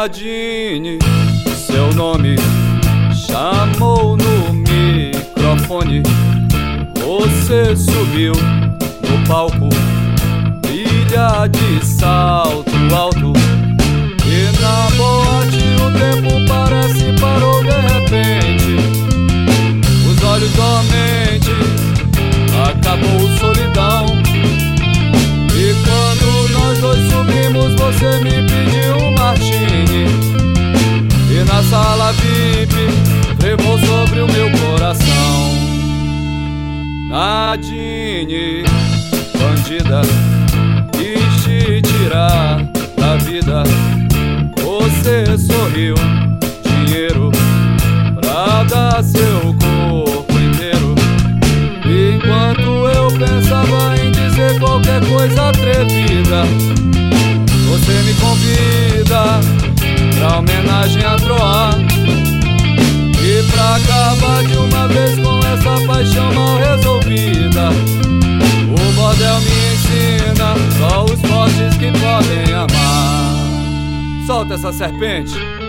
Nadine, seu nome chamou no microfone. Você subiu no palco, ilha de salto alto, e na boate o tempo parece parou de repente. Os olhos dormentes, acabou solidão. E quando nós dois subimos, você me pediu um martini, e na sala VIP levou sobre o meu coração. Nadine, bandida, quis te tirar da vida. Você sorriu, dinheiro pra dar seu corpo inteiro. Enquanto eu pensava em dizer qualquer coisa atrevida, você me convida pra homenagem a Troar. E pra acabar de uma vez com essa paixão mal resolvida, o bordel me ensina, só os fortes que podem amar. Solta essa serpente.